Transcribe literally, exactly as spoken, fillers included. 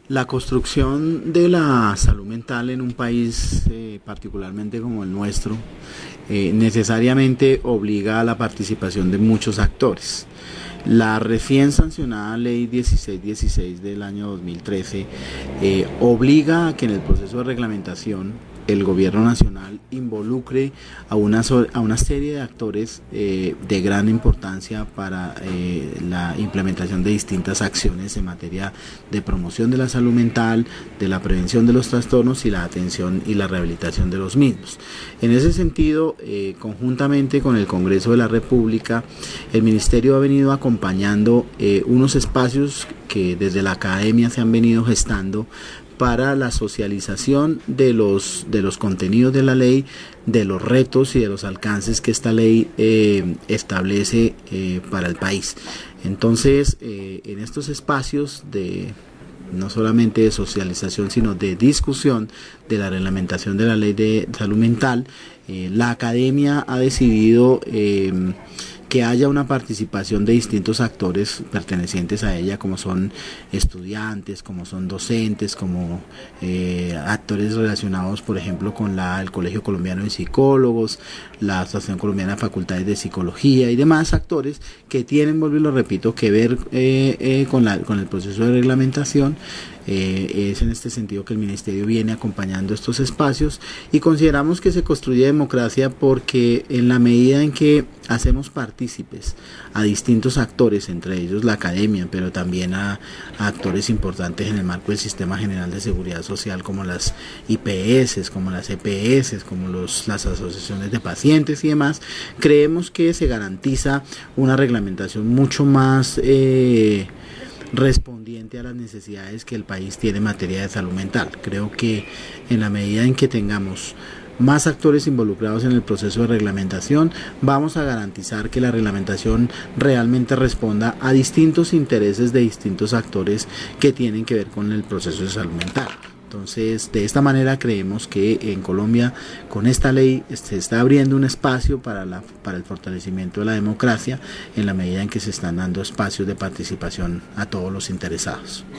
La construcción de la salud mental en un país eh, particularmente como el nuestro eh, necesariamente obliga a la participación de muchos actores. La recién sancionada ley dieciséis dieciséis del año dos mil trece eh, obliga a que en el proceso de reglamentación el gobierno nacional involucre a una, a una serie de actores eh, de gran importancia para eh, la implementación de distintas acciones en materia de promoción de la salud mental, de la prevención de los trastornos y la atención y la rehabilitación de los mismos. En ese sentido, eh, conjuntamente con el Congreso de la República, el Ministerio ha venido acompañando eh, unos espacios que desde la academia se han venido gestando para la socialización de los, de los contenidos de la ley, de los retos y de los alcances que esta ley eh, establece eh, para el país. Entonces, eh, en estos espacios de no solamente de socialización, sino de discusión de la reglamentación de la ley de salud mental, eh, la academia ha decidido eh, que haya una participación de distintos actores pertenecientes a ella, como son estudiantes, como son docentes, como eh, actores relacionados, por ejemplo, con la, el Colegio Colombiano de Psicólogos, la Asociación Colombiana de Facultades de Psicología y demás actores que tienen, vuelvo y lo repito, que ver eh, eh, con, la, con el proceso de reglamentación. Eh, es en este sentido que el Ministerio viene acompañando estos espacios y consideramos que se construye democracia porque en la medida en que hacemos partícipes a distintos actores, entre ellos la academia, pero también a, a actores importantes en el marco del Sistema General de Seguridad Social, como las I P S, como las E P S, como los, las asociaciones de pacientes y demás, creemos que se garantiza una reglamentación mucho más eh, respondiente a las necesidades que el país tiene en materia de salud mental. Creo que en la medida en que tengamos más actores involucrados en el proceso de reglamentación, vamos a garantizar que la reglamentación realmente responda a distintos intereses de distintos actores que tienen que ver con el proceso de salud mental. Entonces, de esta manera creemos que en Colombia, con esta ley, se está abriendo un espacio para, la, para el fortalecimiento de la democracia, en la medida en que se están dando espacios de participación a todos los interesados.